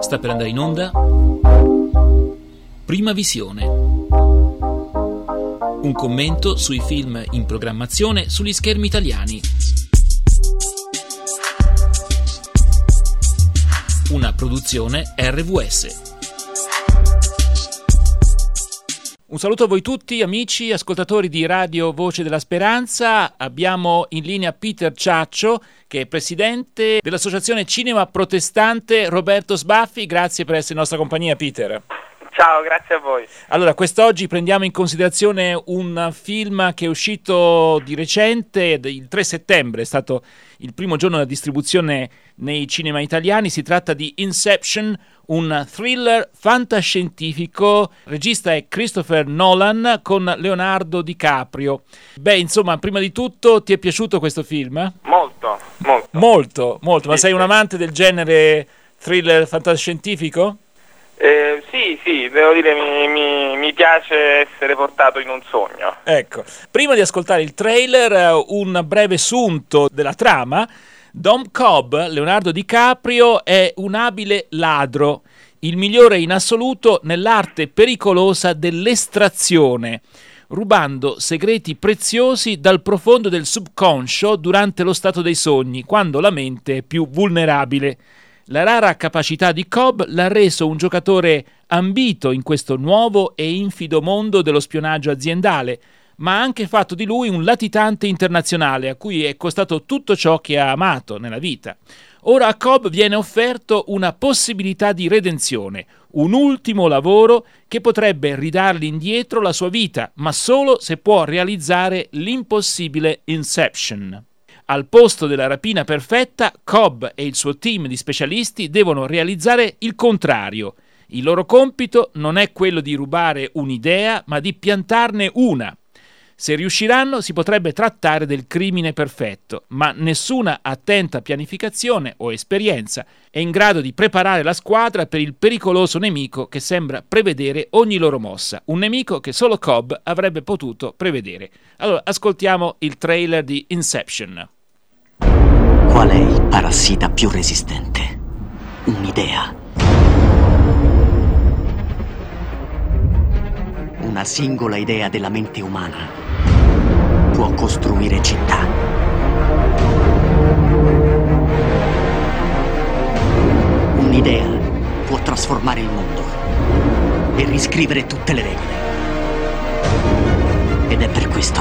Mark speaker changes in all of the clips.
Speaker 1: Sta per andare in onda Prima Visione, un commento sui film in programmazione sugli schermi italiani. Una produzione RVS. Un saluto a voi tutti, amici, ascoltatori di Radio Voce della Speranza. Abbiamo in linea Peter Ciaccio, che è presidente dell'Associazione Cinema Protestante Roberto Sbaffi. Grazie per essere in nostra compagnia, Peter.
Speaker 2: Ciao, grazie a voi.
Speaker 1: Allora, quest'oggi prendiamo in considerazione un film che è uscito di recente, il 3 settembre, è stato il primo giorno della distribuzione nei cinema italiani. Si tratta di Inception, un thriller fantascientifico. Il regista è Christopher Nolan con Leonardo DiCaprio. Beh, insomma, prima di tutto, ti è piaciuto questo film? Molto. Ma sei un amante del genere thriller fantascientifico?
Speaker 2: Sì, devo dire mi piace essere portato in un sogno.
Speaker 1: Ecco, prima di ascoltare il trailer, un breve sunto della trama. Dom Cobb, Leonardo DiCaprio, è un abile ladro, il migliore in assoluto nell'arte pericolosa dell'estrazione, rubando segreti preziosi dal profondo del subconscio durante lo stato dei sogni, quando la mente è più vulnerabile. La rara capacità di Cobb l'ha reso un giocatore ambito in questo nuovo e infido mondo dello spionaggio aziendale, ma ha anche fatto di lui un latitante internazionale a cui è costato tutto ciò che ha amato nella vita. Ora a Cobb viene offerto una possibilità di redenzione, un ultimo lavoro che potrebbe ridargli indietro la sua vita, ma solo se può realizzare l'impossibile Inception. Al posto della rapina perfetta, Cobb e il suo team di specialisti devono realizzare il contrario. Il loro compito non è quello di rubare un'idea, ma di piantarne una. Se riusciranno, si potrebbe trattare del crimine perfetto, ma nessuna attenta pianificazione o esperienza è in grado di preparare la squadra per il pericoloso nemico che sembra prevedere ogni loro mossa, un nemico che solo Cobb avrebbe potuto prevedere. Allora, ascoltiamo il trailer di Inception.
Speaker 3: Qual è il parassita più resistente? Un'idea. Una singola idea della mente umana può costruire città. Un'idea può trasformare il mondo e riscrivere tutte le regole. Ed è per questo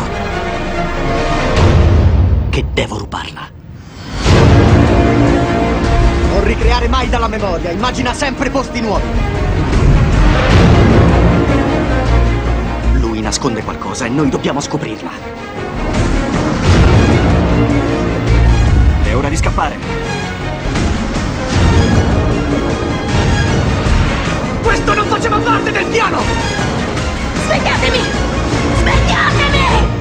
Speaker 3: che devo rubarla. Non ricreare mai dalla memoria, immagina sempre posti nuovi. Lui nasconde qualcosa e noi dobbiamo scoprirla. È ora di scappare. Questo non faceva parte del piano!
Speaker 4: Svegliatemi! Svegliatemi!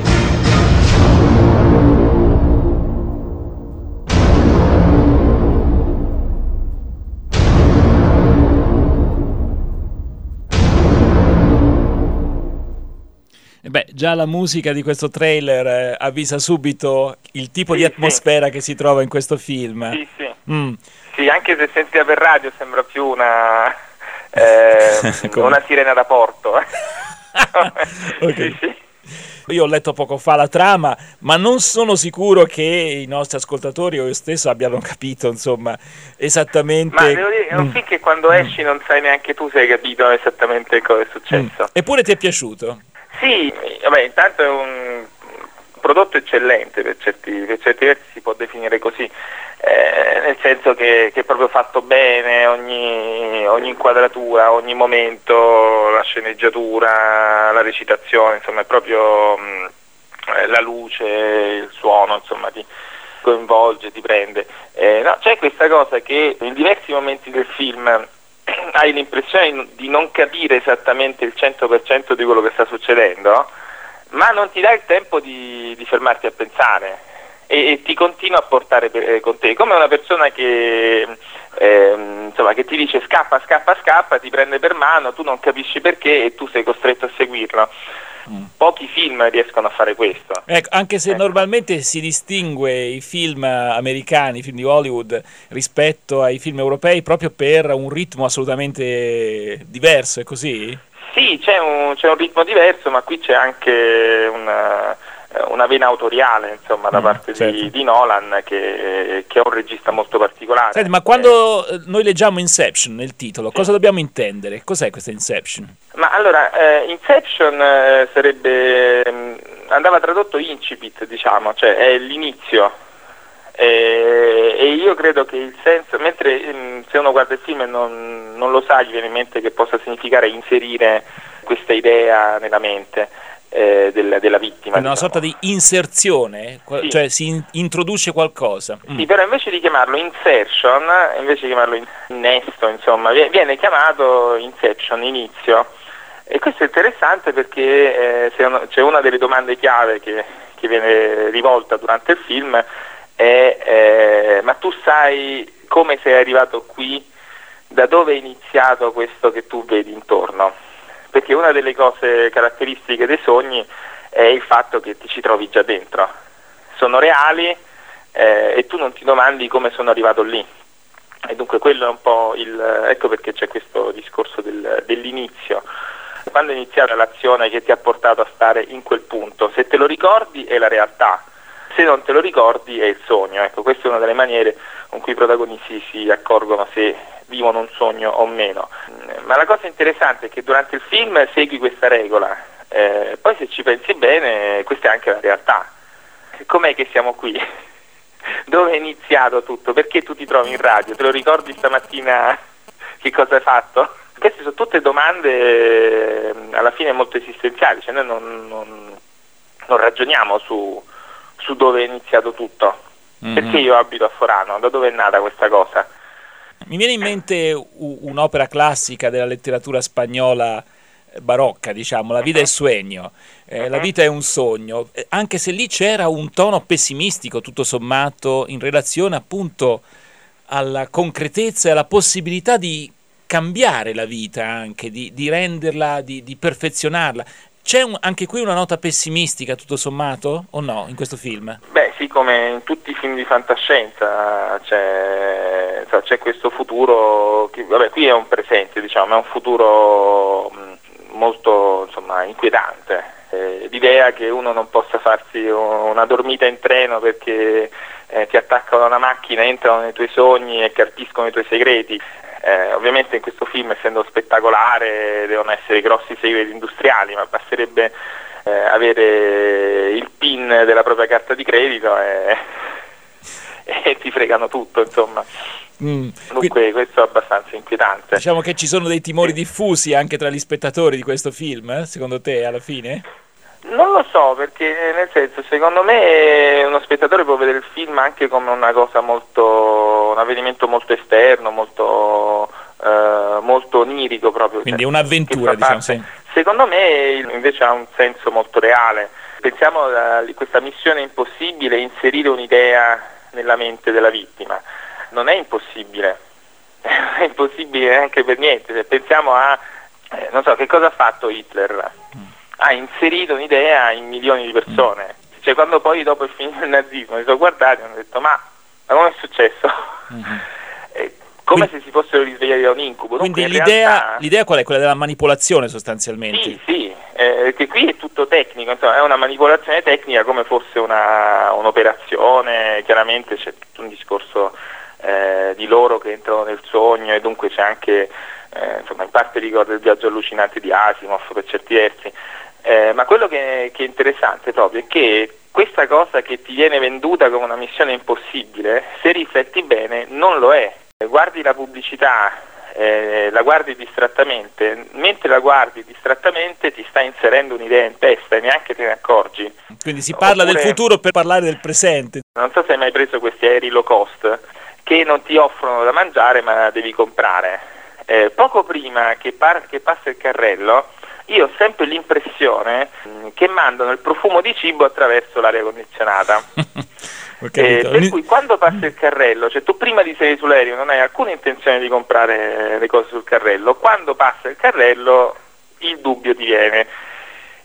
Speaker 1: Beh, già la musica di questo trailer avvisa subito il tipo di atmosfera che si trova in questo film.
Speaker 2: Sì, anche se sentita per radio sembra più una sirena da porto.
Speaker 1: Okay. Sì. Io ho letto poco fa la trama, ma non sono sicuro che i nostri ascoltatori o io stesso abbiano capito, insomma, esattamente.
Speaker 2: Ma devo dire che è un film che quando esci non sai neanche tu se hai capito esattamente cosa è successo.
Speaker 1: Eppure ti è piaciuto?
Speaker 2: Sì, vabbè, intanto è un prodotto eccellente, per certi versi si può definire così, nel senso che è proprio fatto bene, ogni inquadratura, ogni momento, la sceneggiatura, la recitazione, insomma è proprio la luce, il suono, insomma ti coinvolge, ti prende. No, c'è questa cosa che in diversi momenti del film hai l'impressione di non capire esattamente il 100% di quello che sta succedendo, ma non ti dà il tempo di fermarti a pensare e ti continua a portare con te, come una persona che che ti dice scappa, ti prende per mano, tu non capisci perché e tu sei costretto a seguirlo. Pochi film riescono a fare questo.
Speaker 1: Ecco, anche se normalmente si distingue i film americani, i film di Hollywood, rispetto ai film europei proprio per un ritmo assolutamente diverso, è così?
Speaker 2: Sì, c'è un ritmo diverso, ma qui c'è anche una vena autoriale, insomma, da parte
Speaker 1: certo.
Speaker 2: di Nolan, che è un regista molto particolare.
Speaker 1: Senti, ma quando noi leggiamo Inception nel titolo, cosa dobbiamo intendere? Cos'è questa Inception?
Speaker 2: Ma allora, Inception andava tradotto incipit, diciamo, cioè è l'inizio, e io credo che il senso, mentre se uno guarda il film e non lo sa, gli viene in mente che possa significare inserire questa idea nella mente della vittima.
Speaker 1: Una sorta di inserzione,
Speaker 2: sì.
Speaker 1: Cioè si introduce qualcosa.
Speaker 2: Sì, però invece di chiamarlo insertion, invece di chiamarlo innesto, insomma, viene chiamato inception, inizio. E questo è interessante perché c'è una delle domande chiave che viene rivolta durante il film è ma tu sai come sei arrivato qui, da dove è iniziato questo che tu vedi intorno? Perché una delle cose caratteristiche dei sogni è il fatto che ti ci trovi già dentro, sono reali e tu non ti domandi come sono arrivato lì. E dunque quello è un po' ecco perché c'è questo discorso dell'inizio. Quando è iniziata l'azione che ti ha portato a stare in quel punto, se te lo ricordi è la realtà, se non te lo ricordi è il sogno. Ecco, questa è una delle maniere con cui i protagonisti si accorgono se vivono un sogno o meno. Ma la cosa interessante è che durante il film segui questa regola, poi se ci pensi bene questa è anche la realtà. Com'è che siamo qui? Dove è iniziato tutto? Perché tu ti trovi in radio? Te lo ricordi stamattina che cosa hai fatto? Queste sono tutte domande alla fine molto esistenziali, cioè noi non ragioniamo su dove è iniziato tutto. Perché io abito a Forano? Da dove è nata questa cosa?
Speaker 1: Mi viene in mente un'opera classica della letteratura spagnola barocca, diciamo, La vita è sueño, la vita è un sogno, anche se lì c'era un tono pessimistico tutto sommato in relazione appunto alla concretezza e alla possibilità di cambiare la vita, anche di renderla, di perfezionarla. C'è anche qui una nota pessimistica tutto sommato o no in questo film?
Speaker 2: Beh sì, come in tutti i film di fantascienza c'è questo futuro che, vabbè, qui è un presente, diciamo, è un futuro molto, insomma, inquietante. L'idea che uno non possa farsi una dormita in treno perché ti attaccano a una macchina, entrano nei tuoi sogni e carpiscono i tuoi segreti. Ovviamente in questo film, essendo spettacolare, devono essere grossi segreti industriali, ma basterebbe avere il PIN della propria carta di credito e ti fregano tutto, insomma. Dunque questo è abbastanza inquietante.
Speaker 1: Diciamo che ci sono dei timori diffusi anche tra gli spettatori di questo film, secondo te, alla fine?
Speaker 2: Non lo so, perché nel senso, secondo me uno spettatore può vedere il film anche come una cosa un avvenimento molto esterno, molto onirico proprio.
Speaker 1: Quindi un'avventura, diciamo, sì.
Speaker 2: Secondo me invece ha un senso molto reale. Pensiamo a questa missione impossibile, inserire un'idea nella mente della vittima. Non è impossibile, è impossibile neanche per niente. Se pensiamo a, non so, che cosa ha fatto Hitler? Ha inserito un'idea in milioni di persone. Cioè, quando poi dopo è finito il nazismo mi sono guardati e hanno detto ma come è successo? Come se si fossero risvegliati da un incubo.
Speaker 1: Quindi l'idea qual è? Quella della manipolazione sostanzialmente?
Speaker 2: Sì, che qui è tutto tecnico, insomma, è una manipolazione tecnica come fosse un'operazione. Chiaramente c'è tutto un discorso di loro che entrano nel sogno, e dunque c'è anche insomma, in parte ricorda il viaggio allucinante di Asimov per certi versi, ma quello che è interessante proprio è che questa cosa che ti viene venduta come una missione impossibile, se rifletti bene non lo è. Guardi la pubblicità, la guardi distrattamente, mentre la guardi distrattamente ti sta inserendo un'idea in testa e neanche te ne accorgi.
Speaker 1: Quindi si parla del futuro per parlare del presente.
Speaker 2: Non so se hai mai preso questi aerei low cost che non ti offrono da mangiare ma devi comprare. Poco prima che passa il carrello io ho sempre l'impressione che mandano il profumo di cibo attraverso l'aria condizionata. Per cui quando passa il carrello, cioè tu prima di salire sull'aereo non hai alcuna intenzione di comprare le cose sul carrello, quando passa il carrello il dubbio ti viene.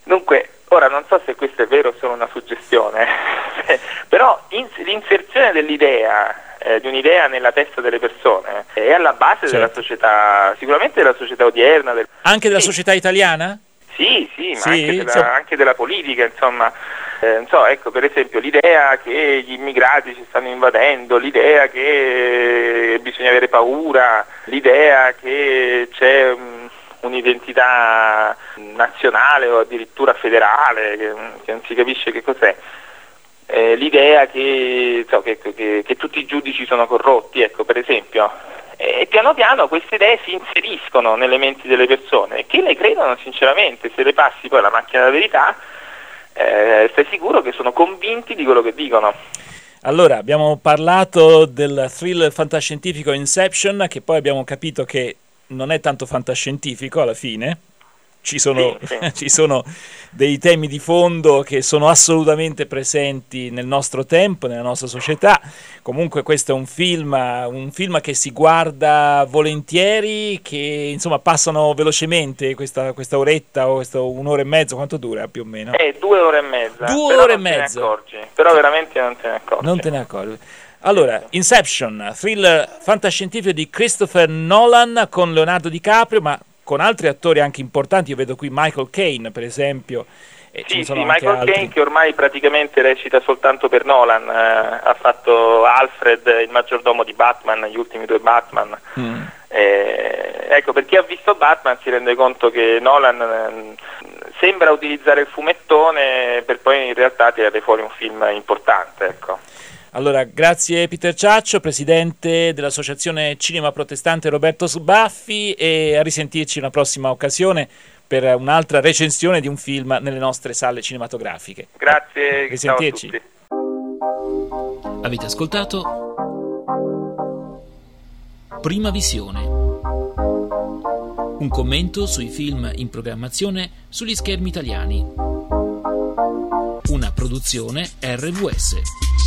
Speaker 2: Dunque, ora non so se questo è vero o solo una suggestione, però l'inserzione dell'idea, di un'idea nella testa delle persone, è alla base della società, sicuramente della società odierna.
Speaker 1: Anche della società italiana?
Speaker 2: Sì, ma anche della politica, insomma. Non so, ecco, per esempio l'idea che gli immigrati ci stanno invadendo, l'idea che bisogna avere paura, l'idea che c'è un'identità nazionale o addirittura federale, che non si capisce che cos'è, l'idea che tutti i giudici sono corrotti, ecco, per esempio. E piano piano queste idee si inseriscono nelle menti delle persone che le credono sinceramente. Se le passi poi alla macchina della verità, stai sicuro che sono convinti di quello che dicono.
Speaker 1: Allora, abbiamo parlato del thriller fantascientifico Inception, che poi abbiamo capito che non è tanto fantascientifico alla fine. Ci sono dei temi di fondo che sono assolutamente presenti nel nostro tempo, nella nostra società. Comunque questo è un film che si guarda volentieri, che insomma passano velocemente questa oretta o questo un'ora e mezzo, quanto dura più o meno?
Speaker 2: 2 ore e mezza.
Speaker 1: 2 ore e mezza.
Speaker 2: Però veramente non te ne accorgi.
Speaker 1: Non te ne accorgi. Allora, Inception, thriller fantascientifico di Christopher Nolan con Leonardo DiCaprio, ma con altri attori anche importanti. Io vedo qui Michael Caine, per esempio.
Speaker 2: Sì, Michael Caine, che ormai praticamente recita soltanto per Nolan, ha fatto Alfred, il maggiordomo di Batman, gli ultimi 2 Batman. Ecco, per chi ha visto Batman si rende conto che Nolan sembra utilizzare il fumettone per poi in realtà tirare fuori un film importante, ecco.
Speaker 1: Allora, grazie Peter Ciaccio, presidente dell'Associazione Cinema Protestante Roberto Sbaffi, e a risentirci una prossima occasione per un'altra recensione di un film nelle nostre sale cinematografiche.
Speaker 2: Grazie,
Speaker 1: risentirci.
Speaker 2: Ciao a tutti.
Speaker 5: Avete ascoltato Prima Visione, un commento sui film in programmazione sugli schermi italiani, una produzione RVS.